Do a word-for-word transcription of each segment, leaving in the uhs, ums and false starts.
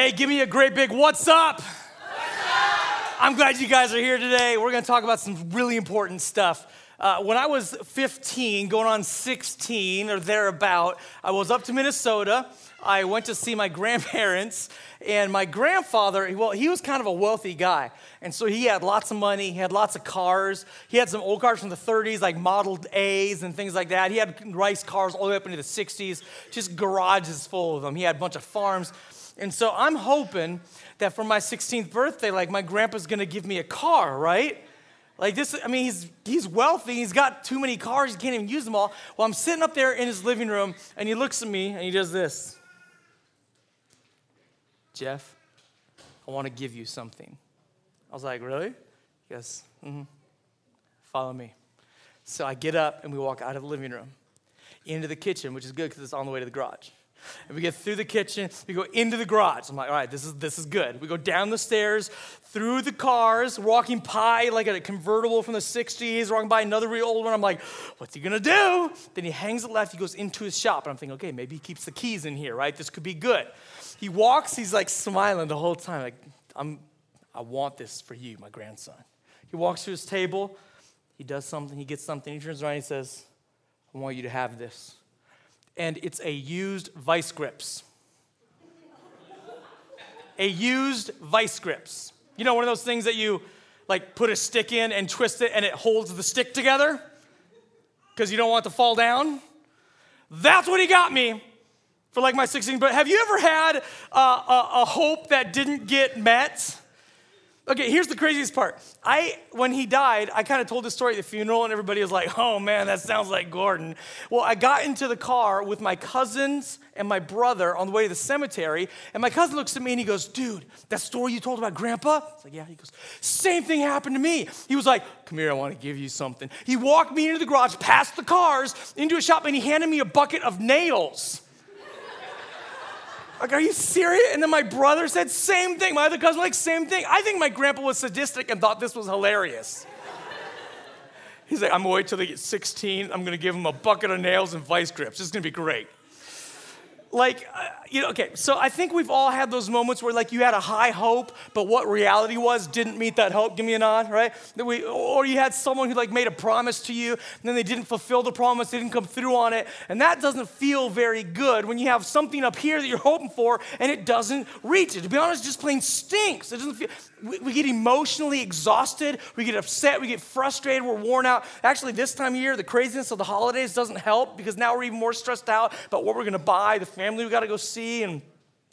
Hey, give me a great big what's up? What's up? I'm glad you guys are here today. We're going to talk about some really important stuff. Uh, when I was fifteen, going on sixteen or thereabout, I was up to Minnesota. I went to see my grandparents, and my grandfather, well, he was kind of a wealthy guy. And so he had lots of money, he had lots of cars. He had some old cars from the thirties, like Model A's and things like that. He had race cars all the way up into the sixties, just garages full of them. He had a bunch of farms. And so I'm hoping that for my sixteenth birthday, like my grandpa's gonna give me a car, right? Like this, I mean, he's he's wealthy, he's got too many cars, he can't even use them all. Well, I'm sitting up there in his living room, and he looks at me, and he does this. Jeff, I want to give you something. I was like, really? He goes, mm-hmm. Follow me. So I get up, and we walk out of the living room into the kitchen, which is good because it's on the way to the garage. And we get through the kitchen, we go into the garage. I'm like, all right, this is this is good. We go down the stairs, through the cars, walking by like a convertible from the sixties, walking by another real old one. I'm like, what's he gonna do? Then he hangs it left, he goes into his shop. And I'm thinking, okay, maybe he keeps the keys in here, right? This could be good. He walks, he's like smiling the whole time, like, I'm, I want this for you, my grandson. He walks to his table, he does something, he gets something, he turns around and he says, I want you to have this. And it's a used vice grips. A used vice grips. You know, one of those things that you like put a stick in and twist it and it holds the stick together because you don't want it to fall down? That's what he got me for like my sixteenth. But have you ever had uh, a, a hope that didn't get met? Okay, here's the craziest part. I, when he died, I kind of told this story at the funeral, and everybody was like, oh man, that sounds like Gordon. Well, I got into the car with my cousins and my brother on the way to the cemetery, and my cousin looks at me and he goes, dude, that story you told about Grandpa? I was like, yeah. He goes, same thing happened to me. He was like, come here, I want to give you something. He walked me into the garage, past the cars, into a shop, and he handed me a bucket of nails. Like, are you serious? And then my brother said, same thing. My other cousin, like, same thing. I think my grandpa was sadistic and thought this was hilarious. He's like, I'm gonna wait till they get sixteen. I'm gonna give them a bucket of nails and vice grips. This is gonna be great. Like, uh, you know, okay, so I think we've all had those moments where, like, you had a high hope, but what reality was didn't meet that hope. Give me a nod, right? That we, or you had someone who, like, made a promise to you, and then they didn't fulfill the promise, they didn't come through on it, and that doesn't feel very good when you have something up here that you're hoping for, and it doesn't reach it. To be honest, it just plain stinks. It doesn't feel, we, we get emotionally exhausted, we get upset, we get frustrated, we're worn out. Actually, this time of year, the craziness of the holidays doesn't help, because now we're even more stressed out about what we're gonna buy, the family we got to go see. And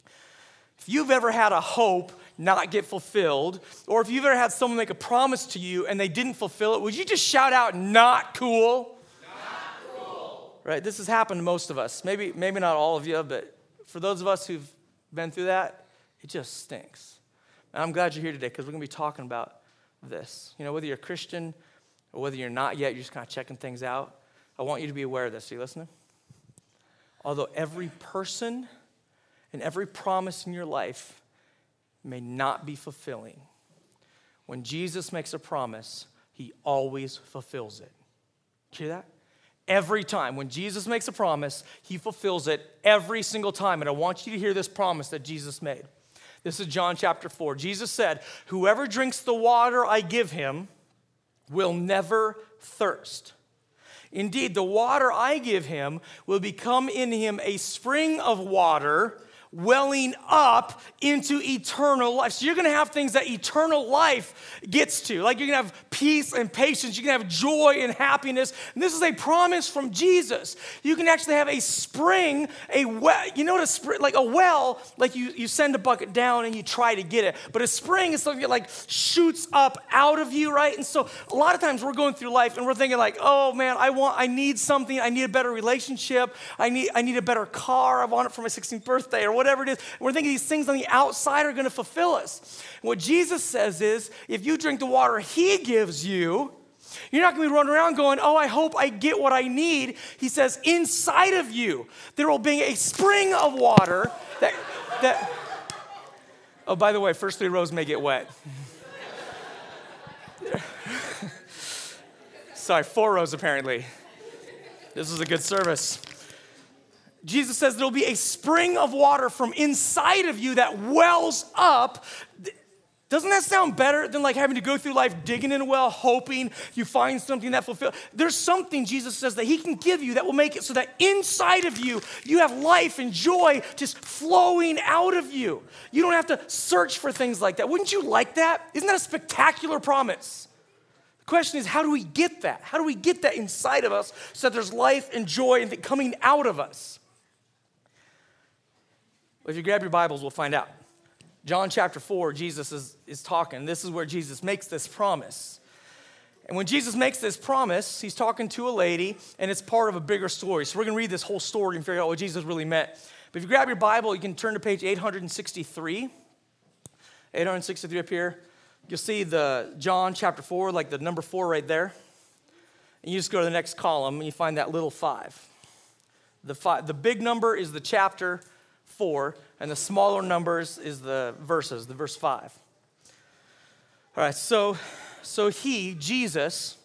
if you've ever had a hope not get fulfilled, or if you've ever had someone make a promise to you and they didn't fulfill it, would you just shout out, not cool? Not cool. Right? This has happened to most of us. Maybe, maybe not all of you, but for those of us who've been through that, it just stinks. And I'm glad you're here today because we're going to be talking about this. You know, whether you're a Christian or whether you're not yet, you're just kind of checking things out. I want you to be aware of this. Are you listening? Although every person and every promise in your life may not be fulfilling, when Jesus makes a promise, he always fulfills it. Did you hear that? Every time. When Jesus makes a promise, he fulfills it every single time. And I want you to hear this promise that Jesus made. This is John chapter four. Jesus said, whoever drinks the water I give him will never thirst. Indeed, the water I give him will become in him a spring of water welling up into eternal life. So you're going to have things that eternal life gets to. Like you're going to have peace and patience. You're going to have joy and happiness. And this is a promise from Jesus. You can actually have a spring, a well. You know what a spring, like a well, like you, you send a bucket down and you try to get it. But a spring is something that like shoots up out of you, right? And so a lot of times we're going through life and we're thinking like, oh man, I want, I need something. I need a better relationship. I need, I need a better car. I want it for my sixteenth birthday or whatever it is. We're thinking these things on the outside are going to fulfill us. What Jesus says is, if you drink the water he gives you, you're not going to be running around going, oh, I hope I get what I need. He says, inside of you, there will be a spring of water that, that, oh, by the way, first three rows may get wet. Sorry, four rows apparently. This is a good service. Jesus says there'll be a spring of water from inside of you that wells up. Doesn't that sound better than like having to go through life digging in a well, hoping you find something that fulfills? There's something Jesus says that he can give you that will make it so that inside of you, you have life and joy just flowing out of you. You don't have to search for things like that. Wouldn't you like that? Isn't that a spectacular promise? The question is, how do we get that? How do we get that inside of us so that there's life and joy and coming out of us? Well, if you grab your Bibles, we'll find out. John chapter four, Jesus is, is talking. This is where Jesus makes this promise. And when Jesus makes this promise, he's talking to a lady, and it's part of a bigger story. So we're going to read this whole story and figure out what Jesus really meant. But if you grab your Bible, you can turn to page eight sixty-three. eight sixty-three up here. You'll see the John chapter four, like the number four right there. And you just go to the next column, and you find that little five. The, five, the big number is the chapter four, and the smaller numbers is the verses, the verse five. All right, so, so he, Jesus,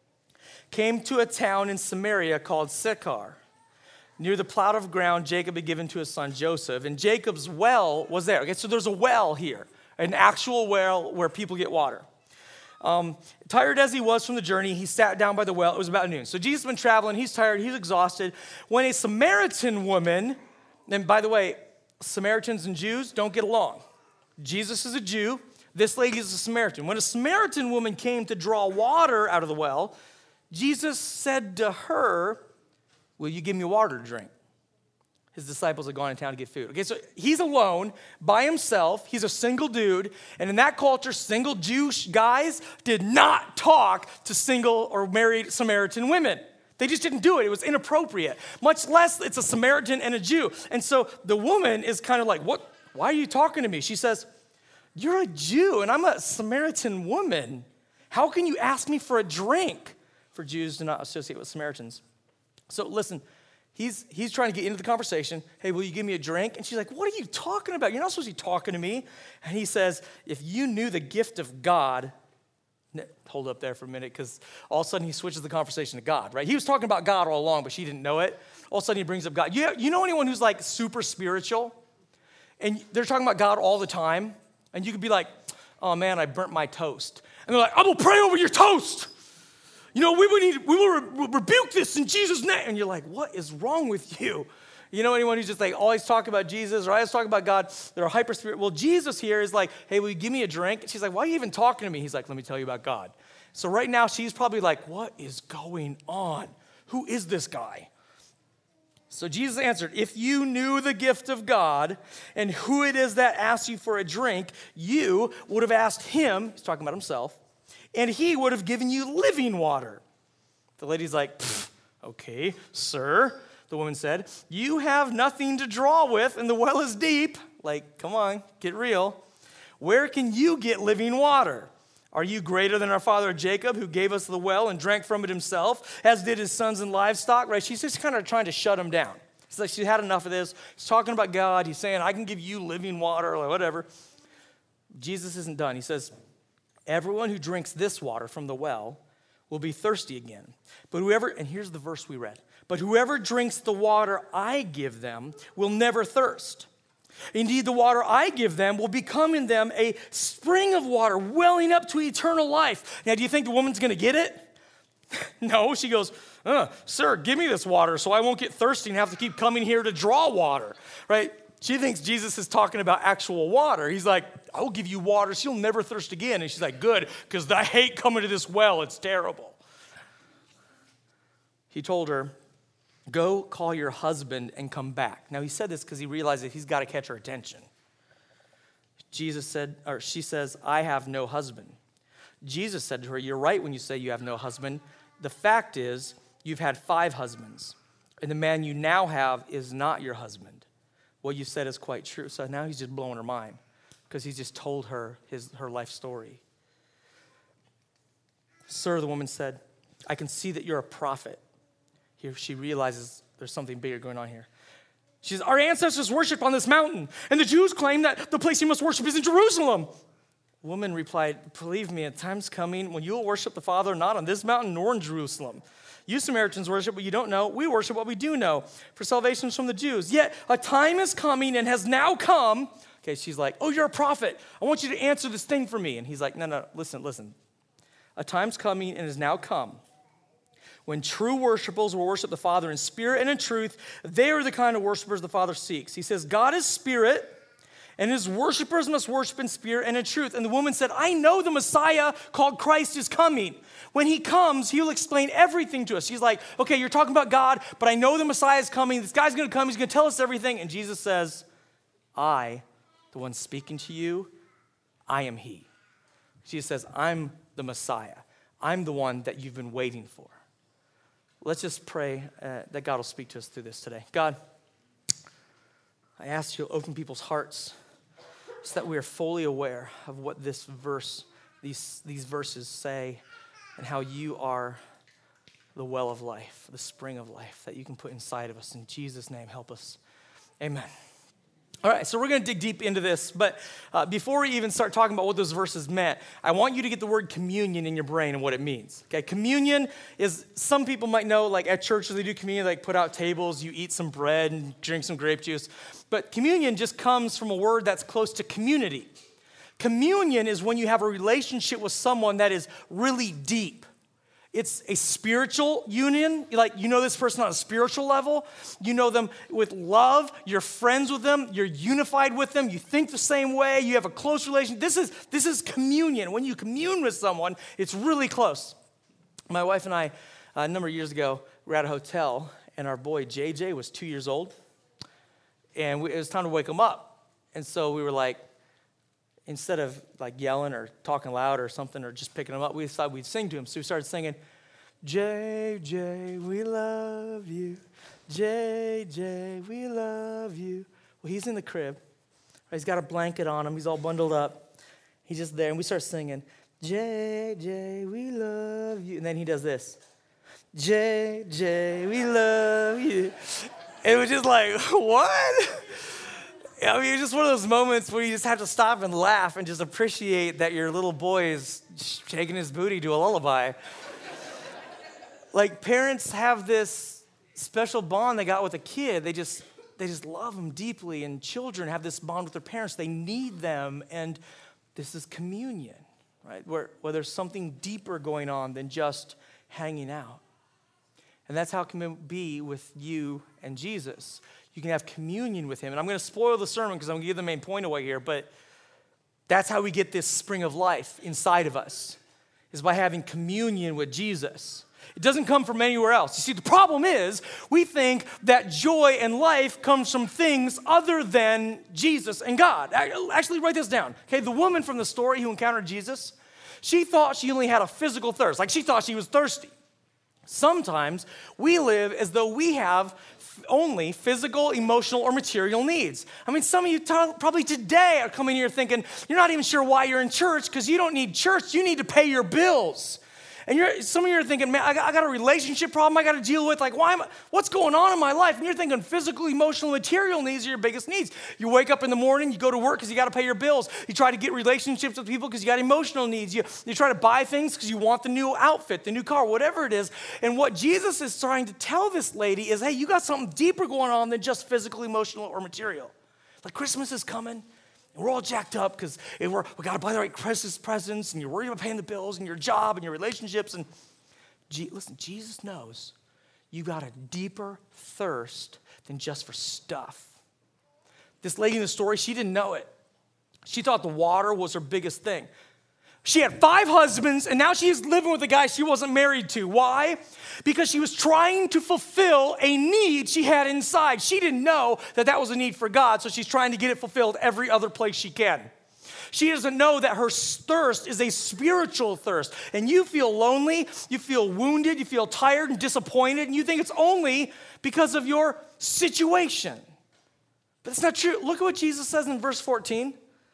came to a town in Samaria called Sychar, near the plot of ground Jacob had given to his son Joseph, and Jacob's well was there. Okay, so there's a well here, an actual well where people get water. Um, tired as he was from the journey, he sat down by the well. It was about noon. So Jesus has been traveling. He's tired. He's exhausted. When a Samaritan woman, and by the way, Samaritans and Jews don't get along. Jesus is a Jew. This lady is a Samaritan. When a Samaritan woman came to draw water out of the well, Jesus said to her, "Will you give me water to drink?" His disciples had gone in town to get food. Okay, so he's alone by himself. He's a single dude. And in that culture, single Jewish guys did not talk to single or married Samaritan women. They just didn't do it. It was inappropriate. Much less it's a Samaritan and a Jew. And so the woman is kind of like, "What? Why are you talking to me?" She says, "You're a Jew and I'm a Samaritan woman. How can you ask me for a drink?" For Jews do not associate with Samaritans. So listen, he's, he's trying to get into the conversation. "Hey, will you give me a drink?" And she's like, "What are you talking about? You're not supposed to be talking to me." And he says, "If you knew the gift of God," hold up there for a minute, because all of a sudden he switches the conversation to God, right? He was talking about God all along, but she didn't know it. All of a sudden he brings up God. You, you know anyone who's like super spiritual? And they're talking about God all the time, and you could be like, "Oh man, I burnt my toast." And they're like, "I will pray over your toast. You know, we will, need, we will re- rebuke this in Jesus' name." And you're like, what is wrong with you? You know anyone who's just like always talking about Jesus or always talking about God? They're a hyper spirit. Well, Jesus here is like, "Hey, will you give me a drink?" And she's like, "Why are you even talking to me?" He's like, "Let me tell you about God." So right now she's probably like, what is going on? Who is this guy? So Jesus answered, "If you knew the gift of God and who it is that asks you for a drink, you would have asked him," he's talking about himself, "and he would have given you living water." The lady's like, "Okay, sir," the woman said, "you have nothing to draw with and the well is deep." Like, come on, get real. "Where can you get living water? Are you greater than our father Jacob, who gave us the well and drank from it himself, as did his sons and livestock?" Right? She's just kind of trying to shut him down. It's like she had enough of this. He's talking about God. He's saying, "I can give you living water," or whatever. Jesus isn't done. He says, "Everyone who drinks this water from the well will be thirsty again. But whoever," and here's the verse we read, "but whoever drinks the water I give them will never thirst. Indeed, the water I give them will become in them a spring of water welling up to eternal life." Now, do you think the woman's going to get it? No, she goes, uh, "Sir, give me this water so I won't get thirsty and have to keep coming here to draw water," right? She thinks Jesus is talking about actual water. He's like, "I will give you water so you'll never thirst again." And she's like, "Good, because I hate coming to this well. It's terrible." He told her, "Go call your husband and come back." Now, he said this because he realized that he's got to catch her attention. Jesus said, or she says, "I have no husband." Jesus said to her, "You're right when you say you have no husband. The fact is, you've had five husbands, and the man you now have is not your husband. What you said is quite true." So now he's just blowing her mind because he's just told her his her life story. "Sir," the woman said, "I can see that you're a prophet." Here she realizes there's something bigger going on here. She says, "Our ancestors worshiped on this mountain, and the Jews claim that the place you must worship is in Jerusalem." The woman replied, "Believe me, a time's coming when you will worship the Father not on this mountain nor in Jerusalem. You Samaritans worship what you don't know. We worship what we do know, for salvation is from the Jews. Yet a time is coming and has now come. Okay, she's like, oh, you're a prophet. I want you to answer this thing for me. And he's like, no, no, listen, listen. A time's coming and has now come when true worshipers will worship the Father in spirit and in truth. They are the kind of worshipers the Father seeks. He says, God is spirit, and his worshipers must worship in spirit and in truth. And the woman said, I know the Messiah called Christ is coming. When he comes, he'll explain everything to us. She's like, okay, you're talking about God, but I know the Messiah is coming. This guy's going to come. He's going to tell us everything. And Jesus says, I, the one speaking to you, I am he. Jesus says, I'm the Messiah. I'm the one that you've been waiting for. Let's just pray uh, that God will speak to us through this today. God, I ask you to open people's hearts so that we are fully aware of what this verse, these, these verses say, and how you are the well of life, the spring of life that you can put inside of us. In Jesus' name, help us. Amen. All right, so we're going to dig deep into this, but uh, before we even start talking about what those verses meant, I want you to get the word communion in your brain and what it means. Okay, communion is, some people might know, like at churches they do communion, like put out tables, you eat some bread and drink some grape juice, but communion just comes from a word that's close to community. Communion is when you have a relationship with someone that is really deep. It's a spiritual union. Like, you know this person on a spiritual level. You know them with love. You're friends with them. You're unified with them. You think the same way. You have a close relation. This is, this is communion. When you commune with someone, it's really close. My wife and I, uh, a number of years ago, were at a hotel, and our boy J J was two years old. And we, it was time to wake him up. And so we were like, instead of like yelling or talking loud or something or just picking him up, we thought we'd sing to him. So we started singing, J J, we love you. J J, we love you. Well, he's in the crib. He's got a blanket on him. He's all bundled up. He's just there. And we start singing, J J, we love you. And then he does this. J J, we love you. And it was just like, what? I mean, it's just one of those moments where you just have to stop and laugh and just appreciate that your little boy is shaking his booty to a lullaby. Like, parents have this special bond they got with a kid. They just, they just love them deeply, and children have this bond with their parents. They need them, and this is communion, right? Where, where there's something deeper going on than just hanging out. And that's how it can be with you and Jesus. You can have communion with him. And I'm going to spoil the sermon because I'm going to give the main point away here, but that's how we get this spring of life inside of us, is by having communion with Jesus. It doesn't come from anywhere else. You see, the problem is we think that joy and life comes from things other than Jesus and God. Actually, write this down. Okay, the woman from the story who encountered Jesus, she thought she only had a physical thirst. Like, she thought she was thirsty. Sometimes we live as though we have only physical, emotional, or material needs. I mean, some of you t- probably today are coming here thinking, you're not even sure why you're in church because you don't need church, you need to pay your bills. And you're, some of you are thinking, man, I got, I got a relationship problem I got to deal with. Like, why am I, what's going on in my life? And you're thinking physical, emotional, material needs are your biggest needs. You wake up in the morning, you go to work because you got to pay your bills. You try to get relationships with people because you got emotional needs. You, you try to buy things because you want the new outfit, the new car, whatever it is. And what Jesus is trying to tell this lady is, hey, you got something deeper going on than just physical, emotional, or material. Like, Christmas is coming. And we're all jacked up because we got to buy the right Christmas presents, and you're worried about paying the bills and your job and your relationships. And G- listen, Jesus knows you got a deeper thirst than just for stuff. This lady in the story, she didn't know it. She thought the water was her biggest thing. She had five husbands, and now she's living with a guy she wasn't married to. Why? Because she was trying to fulfill a need she had inside. She didn't know that that was a need for God, so she's trying to get it fulfilled every other place she can. She doesn't know that her thirst is a spiritual thirst, and you feel lonely, you feel wounded, you feel tired and disappointed, and you think it's only because of your situation. But it's not true. Look at what Jesus says in verse fourteen.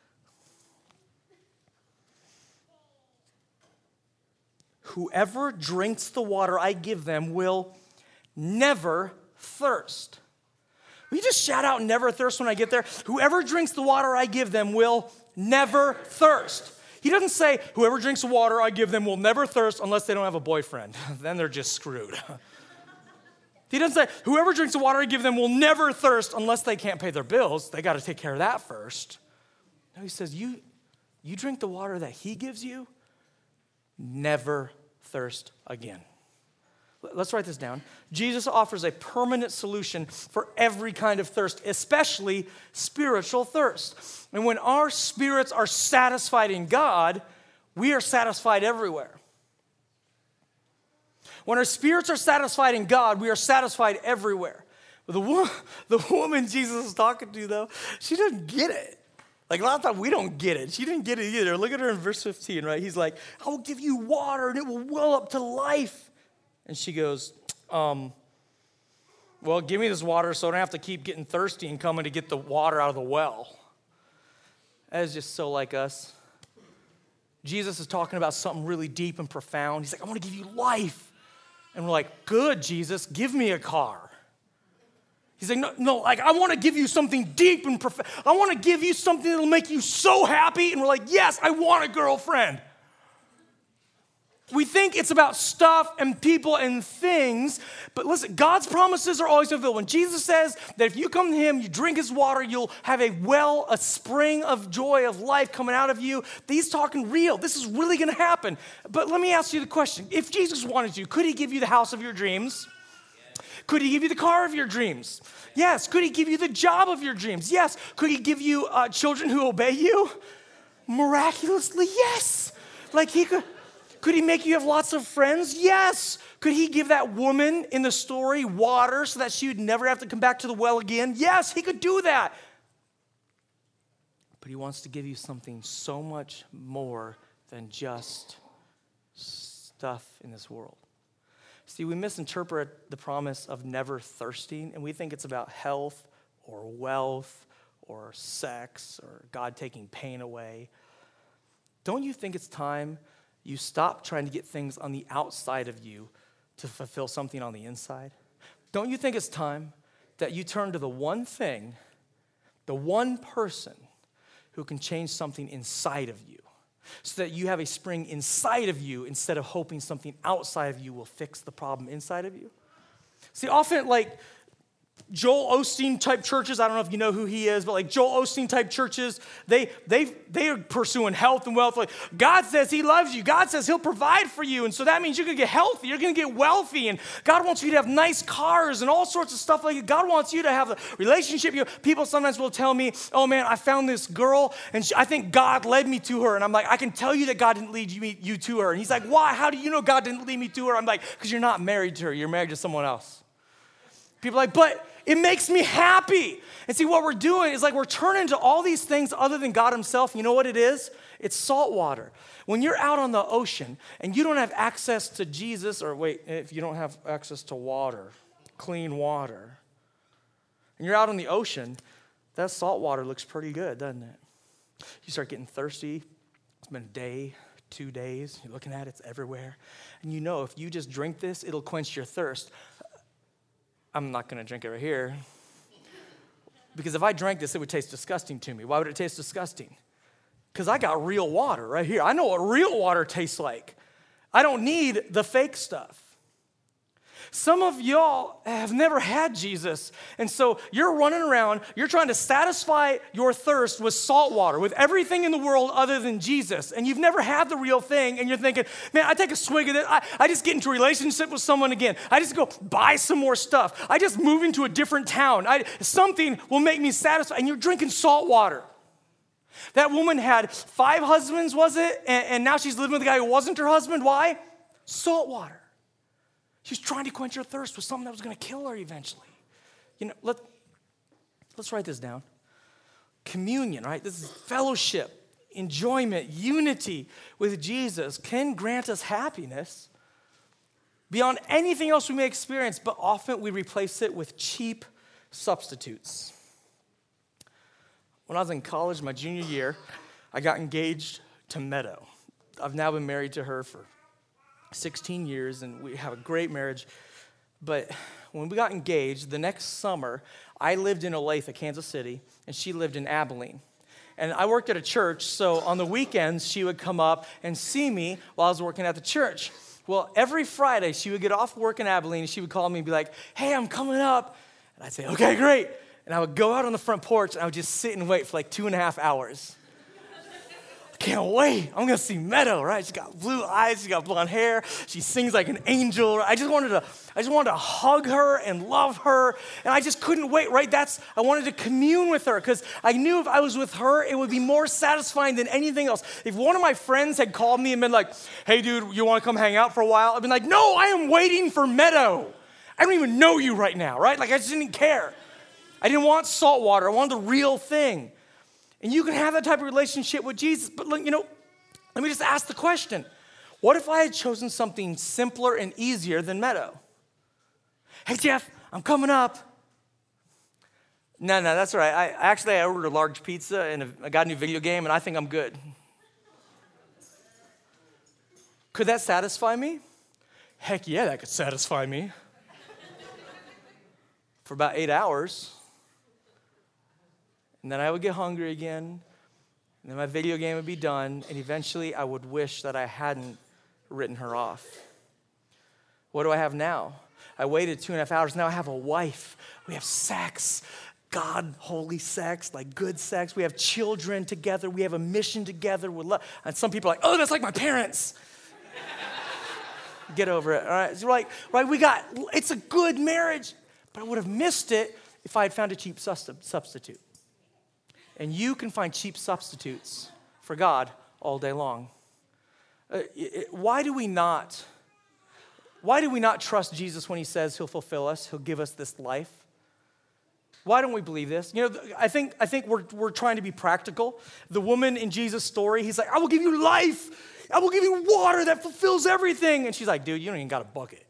Whoever drinks the water I give them will never thirst. Will you just shout out never thirst when I get there? Whoever drinks the water I give them will never thirst. He doesn't say, whoever drinks the water I give them will never thirst unless they don't have a boyfriend. Then they're just screwed. He doesn't say, whoever drinks the water I give them will never thirst unless they can't pay their bills. They got to take care of that first. No, he says, you, you drink the water that he gives you, never thirst again. Let's write this down. Jesus offers a permanent solution for every kind of thirst, especially spiritual thirst. And when our spirits are satisfied in God, we are satisfied everywhere. When our spirits are satisfied in God, we are satisfied everywhere. But the, wo- the woman Jesus is talking to, though, she doesn't get it. Like a lot of times we don't get it. She didn't get it either. Look at her in verse fifteen, right? He's like, I will give you water and it will well up to life. And she goes, um, well, give me this water so I don't have to keep getting thirsty and coming to get the water out of the well. That is just so like us. Jesus is talking about something really deep and profound. He's like, I want to give you life. And we're like, good, Jesus, give me a car. He's like, no, no, like I want to give you something deep and profound. I want to give you something that'll make you so happy. And we're like, yes, I want a girlfriend. We think it's about stuff and people and things, but listen, God's promises are always fulfilled. When Jesus says that if you come to him, you drink his water, you'll have a well, a spring of joy, of life coming out of you. He's talking real. This is really going to happen. But let me ask you the question. If Jesus wanted you, could he give you the house of your dreams? Could he give you the car of your dreams? Yes. Could he give you the job of your dreams? Yes. Could he give you uh, children who obey you? Miraculously, yes. Like he could... Could he make you have lots of friends? Yes. Could he give that woman in the story water so that she would never have to come back to the well again? Yes, he could do that. But he wants to give you something so much more than just stuff in this world. See, we misinterpret the promise of never thirsting, and we think it's about health or wealth or sex or God taking pain away. Don't you think it's time you stop trying to get things on the outside of you to fulfill something on the inside? Don't you think it's time that you turn to the one thing, the one person who can change something inside of you so that you have a spring inside of you instead of hoping something outside of you will fix the problem inside of you? See, often like Joel Osteen type churches, I don't know if you know who he is, but like Joel Osteen type churches, they they they are pursuing health and wealth. Like God says he loves you. God says he'll provide for you. And so that means you're going to get healthy. You're going to get wealthy. And God wants you to have nice cars and all sorts of stuff like that. God wants you to have a relationship. You know, people sometimes will tell me, oh man, I found this girl and she, I think God led me to her. And I'm like, I can tell you that God didn't lead you, you to her. And he's like, why? How do you know God didn't lead me to her? I'm like, because you're not married to her. You're married to someone else. People are like, but it makes me happy. And see, what we're doing is like we're turning to all these things other than God himself. You know what it is? It's salt water. When you're out on the ocean and you don't have access to Jesus, or wait, if you don't have access to water, clean water, and you're out on the ocean, that salt water looks pretty good, doesn't it? You start getting thirsty. It's been a day, two days. You're looking at it, it's everywhere. And you know if you just drink this, it'll quench your thirst. I'm not going to drink it right here. Because if I drank this, it would taste disgusting to me. Why would it taste disgusting? Because I got real water right here. I know what real water tastes like. I don't need the fake stuff. Some of y'all have never had Jesus, and so you're running around, you're trying to satisfy your thirst with salt water, with everything in the world other than Jesus, and you've never had the real thing, and you're thinking, man, I take a swig of it, I, I just get into a relationship with someone again, I just go buy some more stuff, I just move into a different town, I, something will make me satisfied, and you're drinking salt water. That woman had five husbands, was it? And, and now she's living with a guy who wasn't her husband. Why? Salt water. She was trying to quench her thirst with something that was going to kill her eventually. You know, let, let's write this down. Communion, right? This is fellowship, enjoyment, unity with Jesus can grant us happiness beyond anything else we may experience, but often we replace it with cheap substitutes. When I was in college, my junior year, I got engaged to Meadow. I've now been married to her for sixteen years, and we have a great marriage. But when we got engaged, the next summer, I lived in Olathe, Kansas City, and she lived in Abilene. And I worked at a church, so on the weekends, she would come up and see me while I was working at the church. Well, every Friday, she would get off work in Abilene, and she would call me and be like, hey, I'm coming up. And I'd say, okay, great. And I would go out on the front porch, and I would just sit and wait for like two and a half hours. Can't wait. I'm going to see Meadow, right? She's got blue eyes. She's got blonde hair. She sings like an angel. I just wanted to, I just wanted to hug her and love her. And I just couldn't wait, right? That's, I wanted to commune with her because I knew if I was with her, it would be more satisfying than anything else. If one of my friends had called me and been like, hey, dude, you want to come hang out for a while? I'd been like, no, I am waiting for Meadow. I don't even know you right now, right? Like, I just didn't care. I didn't want salt water. I wanted the real thing. And you can have that type of relationship with Jesus. But, you know, let me just ask the question. What if I had chosen something simpler and easier than Meadow? Hey, Jeff, I'm coming up. No, no, that's all right. I, actually, I ordered a large pizza, and a, I got a new video game, and I think I'm good. Could that satisfy me? Heck yeah, that could satisfy me. For about eight hours. And then I would get hungry again, and then my video game would be done, and eventually I would wish that I hadn't written her off. What do I have now? I waited two and a half hours. Now I have a wife. We have sex, God, holy sex, like good sex. We have children together. We have a mission together. With love. And some people are like, oh, that's like my parents. Get over it, all right? So like, right, we got, it's a good marriage, but I would have missed it if I had found a cheap substitute. And you can find cheap substitutes for God all day long. Uh, it, why do we not, why do we not trust Jesus when he says he'll fulfill us, he'll give us this life? Why don't we believe this? You know, I think, I think we're, we're trying to be practical. The woman in Jesus' story, he's like, I will give you life. I will give you water that fulfills everything. And she's like, dude, you don't even got a bucket.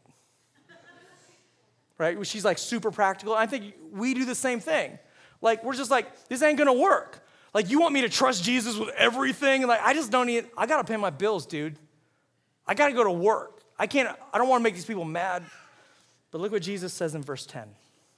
Right? She's like super practical. I think we do the same thing. Like, we're just like, this ain't gonna work. Like, you want me to trust Jesus with everything? And like, I just don't need, I gotta pay my bills, dude. I gotta go to work. I can't, I don't wanna make these people mad. But look what Jesus says in verse ten.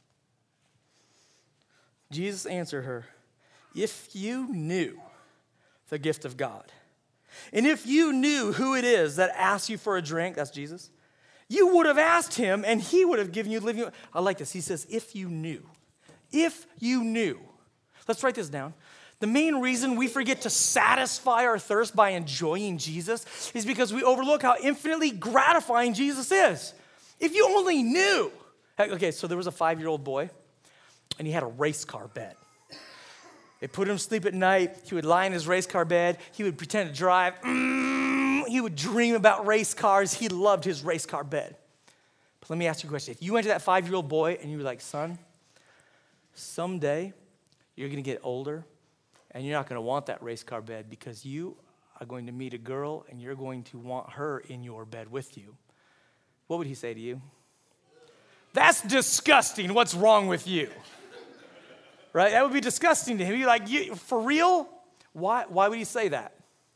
Jesus answered her, if you knew the gift of God, and if you knew who it is that asks you for a drink, that's Jesus, you would have asked him and he would have given you living. I like this. He says, if you knew. If you knew. Let's write this down. The main reason we forget to satisfy our thirst by enjoying Jesus is because we overlook how infinitely gratifying Jesus is. If you only knew. Okay, so there was a five-year-old boy, and he had a race car bed. They put him to sleep at night. He would lie in his race car bed. He would pretend to drive. Mm, he would dream about race cars. He loved his race car bed. But let me ask you a question. If you went to that five-year-old boy and you were like, son, someday, you're going to get older, and you're not going to want that race car bed because you are going to meet a girl, and you're going to want her in your bed with you. What would he say to you? That's disgusting. What's wrong with you? Right? That would be disgusting to him. He'd be like, you, for real? Why, why would he say that?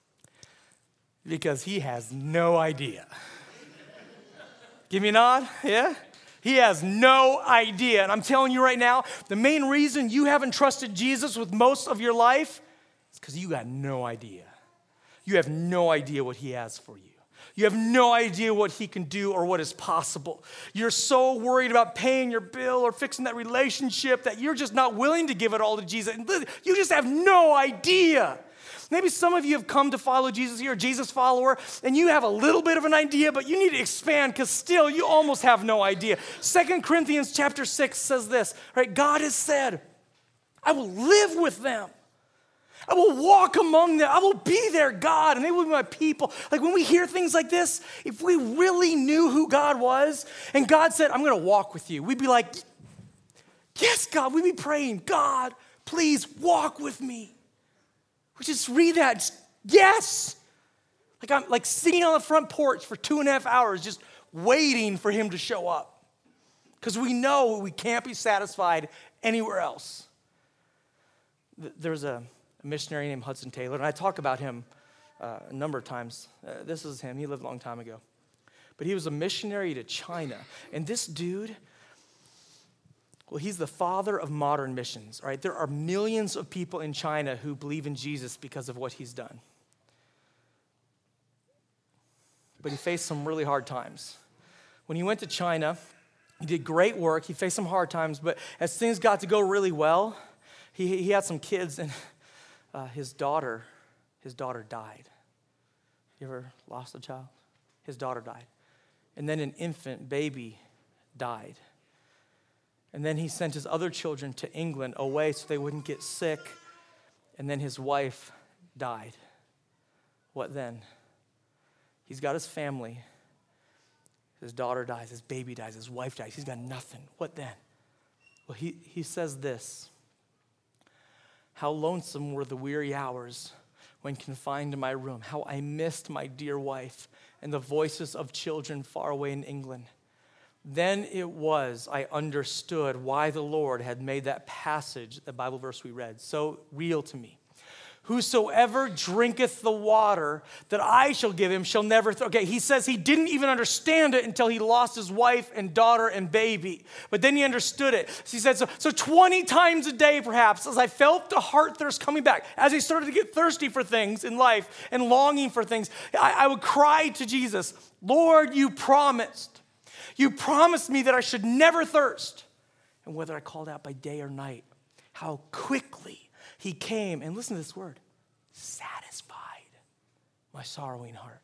Because he has no idea. Give me a nod, yeah? He has no idea. And I'm telling you right now, the main reason you haven't trusted Jesus with most of your life is because you got no idea. You have no idea what he has for you. You have no idea what he can do or what is possible. You're so worried about paying your bill or fixing that relationship that you're just not willing to give it all to Jesus. You just have no idea. Maybe some of you have come to follow Jesus. You're a Jesus follower, and you have a little bit of an idea, but you need to expand because still you almost have no idea. Second Corinthians chapter six says this, right? God has said, I will live with them. I will walk among them. I will be their God, and they will be my people. Like when we hear things like this, if we really knew who God was, and God said, I'm going to walk with you, we'd be like, yes, God. We'd be praying, God, please walk with me. We just read that, just, yes. Like I'm like sitting on the front porch for two and a half hours, just waiting for him to show up. Because we know we can't be satisfied anywhere else. There's a A missionary named Hudson Taylor, and I talk about him uh, a number of times. Uh, this is him. He lived a long time ago. But he was a missionary to China. And this dude Well, he's the father of modern missions, right? There are millions of people in China who believe in Jesus because of what he's done. But he faced some really hard times. When he went to China, he did great work. He faced some hard times, but as things got to go really well, he, he had some kids, and uh, his daughter, his daughter died. You ever lost a child? His daughter died. And then an infant baby died. And then he sent his other children to England away so they wouldn't get sick. And then his wife died. What then? He's got his family. His daughter dies, his baby dies, his wife dies. He's got nothing. What then? Well, he, he says this. How lonesome were the weary hours when confined to my room. How I missed my dear wife and the voices of children far away in England. Then it was I understood why the Lord had made that passage, the Bible verse we read, so real to me. Whosoever drinketh the water that I shall give him shall never thirst. Okay, he says he didn't even understand it until he lost his wife and daughter and baby. But then he understood it. So he said, so, so twenty times a day perhaps, as I felt the heart thirst coming back, as he started to get thirsty for things in life and longing for things, I, I would cry to Jesus, Lord, you promised. You promised me that I should never thirst. And whether I called out by day or night, how quickly he came, and listen to this word, satisfied my sorrowing heart.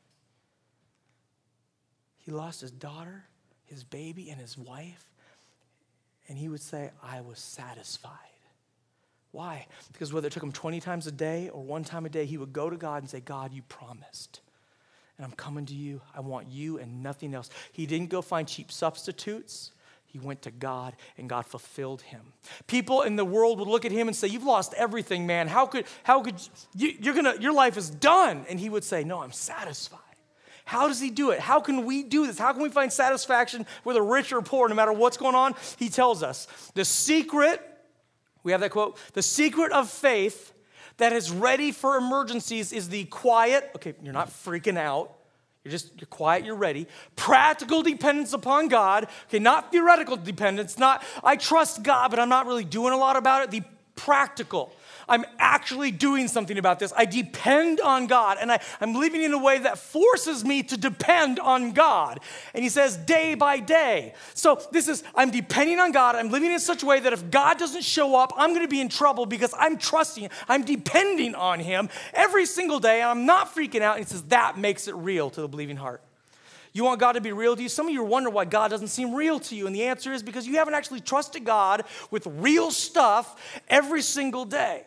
He lost his daughter, his baby, and his wife, and he would say, I was satisfied. Why? Because whether it took him twenty times a day or one time a day, he would go to God and say, God, you promised. And I'm coming to you. I want you and nothing else. He didn't go find cheap substitutes. He went to God, and God fulfilled him. People in the world would look at him and say, you've lost everything, man. How could, how could you, you're gonna, your life is done. And he would say, no, I'm satisfied. How does he do it? How can we do this? How can we find satisfaction whether rich or poor, no matter what's going on? He tells us, the secret, we have that quote, the secret of faith that is ready for emergencies is the quiet, okay, you're not freaking out. You're just, you're quiet, you're ready. Practical dependence upon God. Okay, not theoretical dependence, not, I trust God, but I'm not really doing a lot about it. The practical. I'm actually doing something about this. I depend on God, and I, I'm living in a way that forces me to depend on God. And he says day by day. So this is, I'm depending on God. I'm living in such a way that if God doesn't show up, I'm going to be in trouble because I'm trusting, I'm depending on him every single day, and I'm not freaking out. And he says that makes it real to the believing heart. You want God to be real to you? Some of you wonder why God doesn't seem real to you. And the answer is because you haven't actually trusted God with real stuff every single day.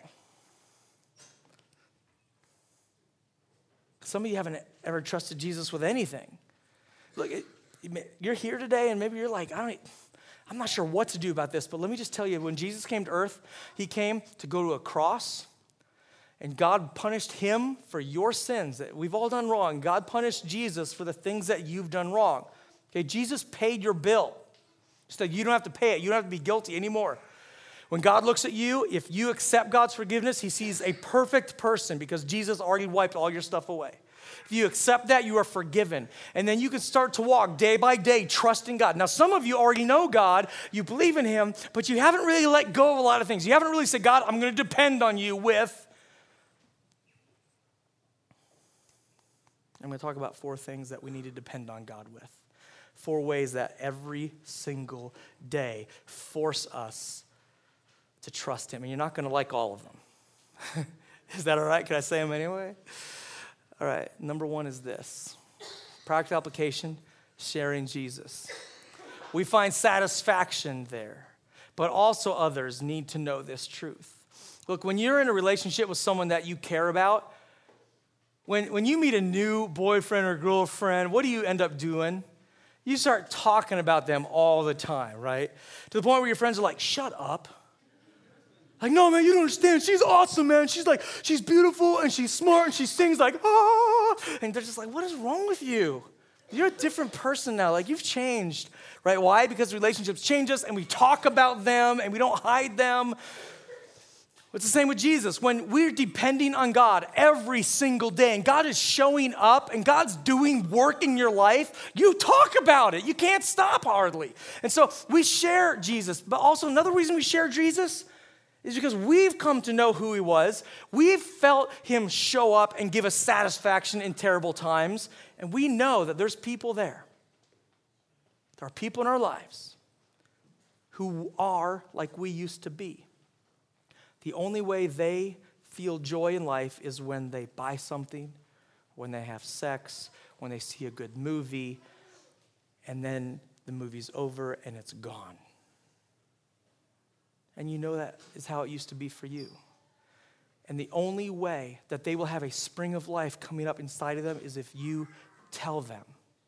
Some of you haven't ever trusted Jesus with anything. Look, it, you're here today, and maybe you're like, I don't, I'm not sure what to do about this, but let me just tell you, when Jesus came to earth, he came to go to a cross, and God punished him for your sins. We've all done wrong. God punished Jesus for the things that you've done wrong. Okay, Jesus paid your bill, so that you don't have to pay it. You don't have to be guilty anymore. When God looks at you, if you accept God's forgiveness, he sees a perfect person because Jesus already wiped all your stuff away. If you accept that, you are forgiven. And then you can start to walk day by day, trusting God. Now, some of you already know God, you believe in him, but you haven't really let go of a lot of things. You haven't really said, God, I'm going to depend on you with. I'm going to talk about four things that we need to depend on God with. Four ways that every single day force us to trust him. And you're not going to like all of them. Is that all right? Can I say them anyway? All right. Number one is this. Practical application, sharing Jesus. We find satisfaction there, but also others need to know this truth. Look, when you're in a relationship with someone that you care about, when, when you meet a new boyfriend or girlfriend, what do you end up doing? You start talking about them all the time, right? To the point where your friends are like, shut up. Like, no, man, you don't understand. She's awesome, man. She's like, she's beautiful, and she's smart, and she sings like, ah. And they're just like, what is wrong with you? You're a different person now. Like, you've changed, right? Why? Because relationships change us, and we talk about them, and we don't hide them. It's the same with Jesus. When we're depending on God every single day and God is showing up and God's doing work in your life, you talk about it. You can't stop hardly. And so we share Jesus. But also another reason we share Jesus is because we've come to know who he was. We've felt him show up and give us satisfaction in terrible times. And we know that there's people there. There are people in our lives who are like we used to be. The only way they feel joy in life is when they buy something, when they have sex, when they see a good movie, and then the movie's over and it's gone. And you know that is how it used to be for you. And the only way that they will have a spring of life coming up inside of them is if you tell them.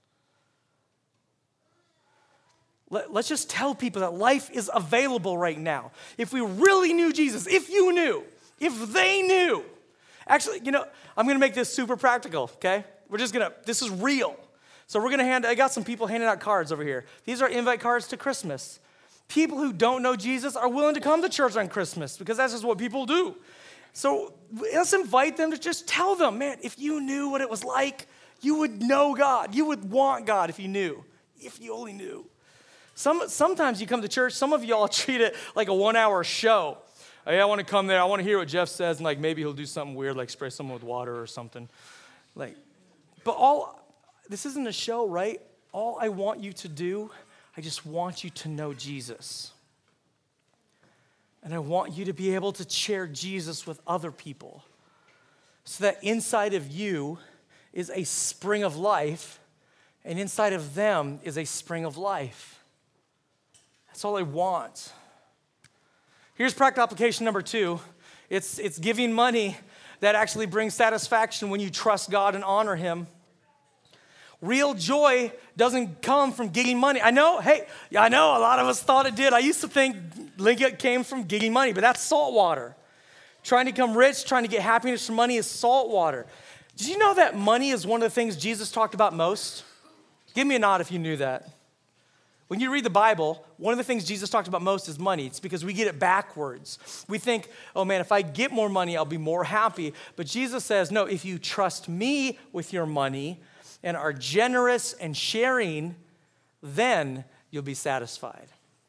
Let's just tell people that life is available right now. If we really knew Jesus, if you knew, if they knew. Actually, you know, I'm going to make this super practical, okay? We're just going to, this is real. So we're going to hand, I got some people handing out cards over here. These are invite cards to Christmas. People who don't know Jesus are willing to come to church on Christmas because that's just what people do. So let's invite them to just tell them, man, if you knew what it was like, you would know God. You would want God if you knew, if you only knew. Some, sometimes you come to church, some of y'all treat it like a one-hour show. Hey, I want to come there, I want to hear what Jeff says, and like maybe he'll do something weird, like spray someone with water or something. Like, but all, this isn't a show, right? All I want you to do, I just want you to know Jesus. And I want you to be able to share Jesus with other people so that inside of you is a spring of life, and inside of them is a spring of life. That's all I want. Here's practical application number two. It's, it's giving money that actually brings satisfaction when you trust God and honor him. Real joy doesn't come from getting money. I know, hey, I know a lot of us thought it did. I used to think it came from getting money, but that's salt water. Trying to become rich, trying to get happiness from money is salt water. Did you know that money is one of the things Jesus talked about most? Give me a nod if you knew that. When you read the Bible, one of the things Jesus talked about most is money. It's because we get it backwards. We think, oh man, if I get more money, I'll be more happy. But Jesus says, no, if you trust me with your money and are generous and sharing, then you'll be satisfied.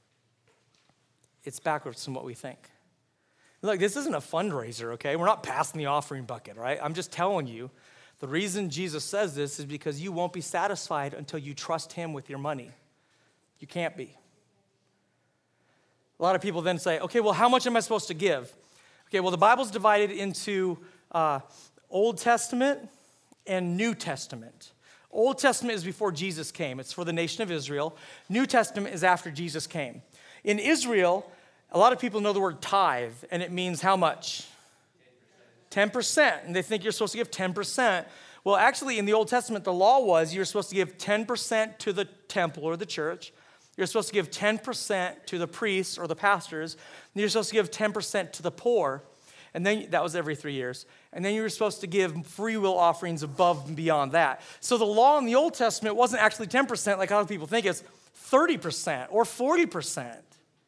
It's backwards from what we think. Look, this isn't a fundraiser, okay? We're not passing the offering bucket, right? I'm just telling you, the reason Jesus says this is because you won't be satisfied until you trust him with your money. You can't be. A lot of people then say, okay, well, how much am I supposed to give? Okay, well, the Bible's divided into uh, Old Testament and New Testament. Old Testament is before Jesus came. It's for the nation of Israel. New Testament is after Jesus came. In Israel, a lot of people know the word tithe, and it means how much? ten percent. And they think you're supposed to give ten percent. Well, actually, in the Old Testament, the law was you're supposed to give ten percent to the temple or the church. You're supposed to give ten percent to the priests or the pastors. And you're supposed to give ten percent to the poor. And then that was every three years. And then you were supposed to give free will offerings above and beyond that. So the law in the Old Testament wasn't actually ten percent like other people think. It's thirty percent or forty percent.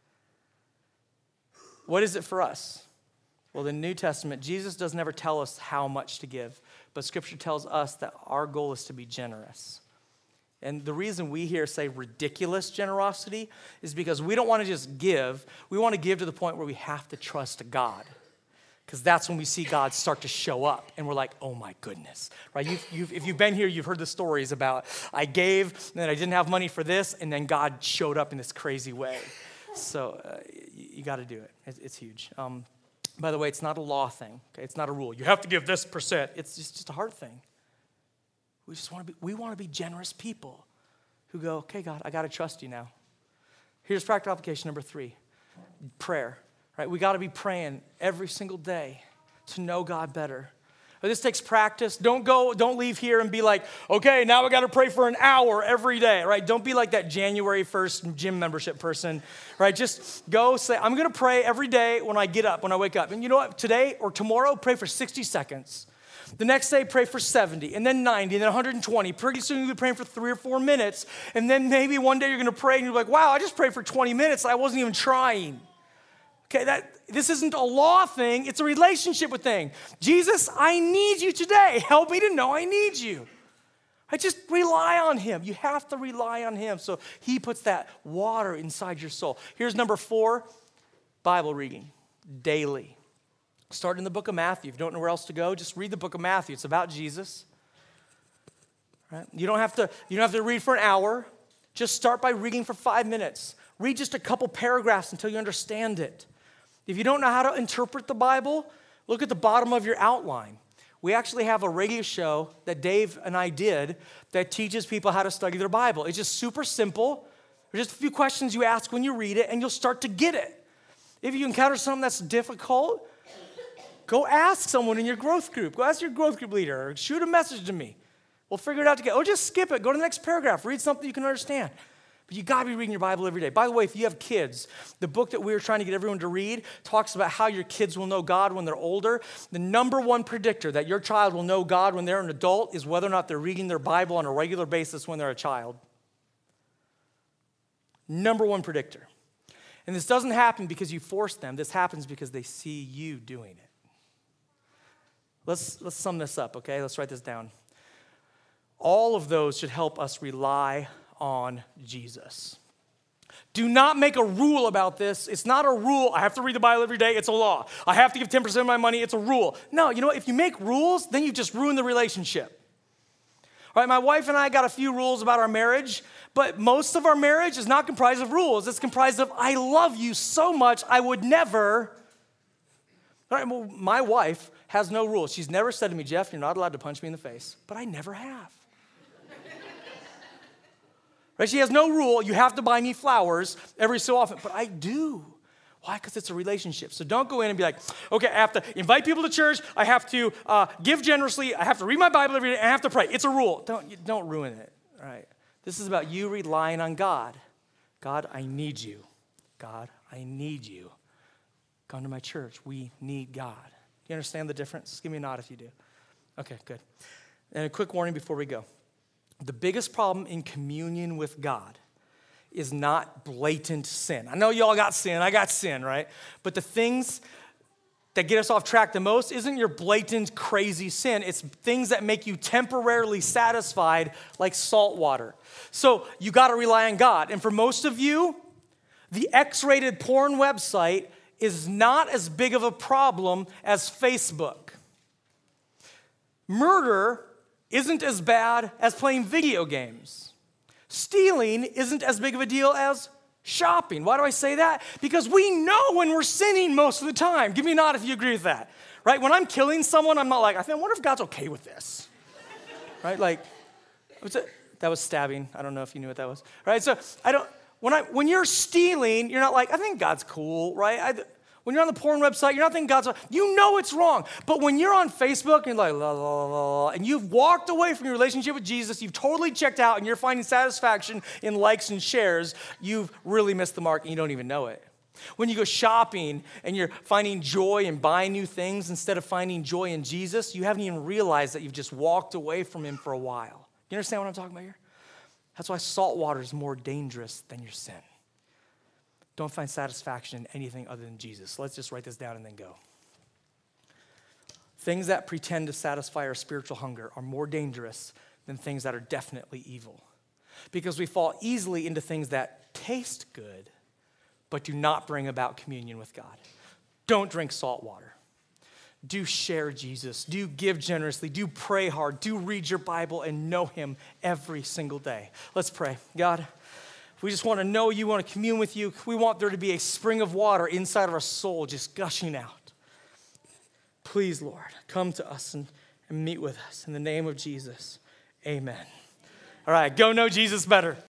What is it for us? Well, the New Testament, Jesus doesn't ever tell us how much to give. But Scripture tells us that our goal is to be generous. And the reason we here say ridiculous generosity is because we don't want to just give. We want to give to the point where we have to trust God. Because that's when we see God start to show up. And we're like, oh my goodness. Right? You've, you've, if you've been here, you've heard the stories about I gave, and then I didn't have money for this, and then God showed up in this crazy way. So uh, you, you got to do it. It's, it's huge. Um, by the way, it's not a law thing. Okay? It's not a rule. You have to give this percent. It's just, just a heart thing. We just want to be, we want to be generous people who go, okay, God, I got to trust you now. Here's practical application number three, prayer. Right? We got to be praying every single day to know God better. This takes practice. Don't go, don't leave here and be like, okay, now I got to pray for an hour every day, right? Don't be like that January first gym membership person, right? Just go say, I'm going to pray every day when I get up, when I wake up. And you know what? Today or tomorrow, pray for sixty seconds. The next day, pray for seventy, and then ninety, and then one hundred twenty. Pretty soon, you'll be praying for three or four minutes, and then maybe one day you're going to pray, and you're like, wow, I just prayed for twenty minutes. I wasn't even trying. Okay, that this isn't a law thing, it's a relationship with thing. Jesus, I need you today. Help me to know I need you. I just rely on him. You have to rely on him. So he puts that water inside your soul. Here's number four, Bible reading daily. Start in the book of Matthew. If you don't know where else to go, just read the book of Matthew. It's about Jesus. Right? You don't have to, you don't have to read for an hour. Just start by reading for five minutes. Read just a couple paragraphs until you understand it. If you don't know how to interpret the Bible, look at the bottom of your outline. We actually have a radio show that Dave and I did that teaches people how to study their Bible. It's just super simple. There's just a few questions you ask when you read it, and you'll start to get it. If you encounter something that's difficult, go ask someone in your growth group. Go ask your growth group leader, or shoot a message to me. We'll figure it out together. Or just skip it. Go to the next paragraph. Read something you can understand. But you got to be reading your Bible every day. By the way, if you have kids, the book that we were trying to get everyone to read talks about how your kids will know God when they're older. The number one predictor that your child will know God when they're an adult is whether or not they're reading their Bible on a regular basis when they're a child. Number one predictor. And this doesn't happen because you force them. This happens because they see you doing it. Let's, let's sum this up, okay? Let's write this down. All of those should help us rely on Jesus. Do not make a rule about this. It's not a rule. I have to read the Bible every day. It's a law. I have to give ten percent of my money. It's a rule. No, you know what? If you make rules, then you just ruin the relationship. All right, my wife and I got a few rules about our marriage, but most of our marriage is not comprised of rules. It's comprised of, I love you so much, I would never. All right, well, my wife has no rules. She's never said to me, Jeff, you're not allowed to punch me in the face, but I never have. Right? She has no rule. You have to buy me flowers every so often, but I do. Why? Because it's a relationship. So don't go in and be like, okay, I have to invite people to church. I have to uh, give generously. I have to read my Bible every day. And I have to pray. It's a rule. Don't, don't ruin it. All right? This is about you relying on God. God, I need you. God, I need you. Come to my church. We need God. Do you understand the difference? Give me a nod if you do. Okay, good. And a quick warning before we go. The biggest problem in communion with God is not blatant sin. I know y'all got sin. I got sin, right? But the things that get us off track the most isn't your blatant, crazy sin. It's things that make you temporarily satisfied, like salt water. So you got to rely on God. And for most of you, the X-rated porn website is not as big of a problem as Facebook. Murder isn't as bad as playing video games. Stealing isn't as big of a deal as shopping. Why do I say that? Because we know when we're sinning most of the time. Give me a nod if you agree with that. Right? When I'm killing someone, I'm not like, I think, I wonder if God's okay with this. Right? Like, what's it? That was stabbing. I don't know if you knew what that was. Right? So I don't, when I when you're stealing, you're not like, I think God's cool, right? I, When you're on the porn website, you're not thinking God's, you know it's wrong. But when you're on Facebook and you're like, la, la, la, la, and you've walked away from your relationship with Jesus, you've totally checked out and you're finding satisfaction in likes and shares, you've really missed the mark and you don't even know it. When you go shopping and you're finding joy in buying new things instead of finding joy in Jesus, you haven't even realized that you've just walked away from him for a while. You understand what I'm talking about here? That's why salt water is more dangerous than your sin. Don't find satisfaction in anything other than Jesus. Let's just write this down and then go. Things that pretend to satisfy our spiritual hunger are more dangerous than things that are definitely evil. Because we fall easily into things that taste good, but do not bring about communion with God. Don't drink salt water. Do share Jesus. Do give generously. Do pray hard. Do read your Bible and know him every single day. Let's pray. God, we just want to know you, want to commune with you. We want there to be a spring of water inside of our soul just gushing out. Please, Lord, come to us and, and meet with us. In the name of Jesus, amen. All right, go know Jesus better.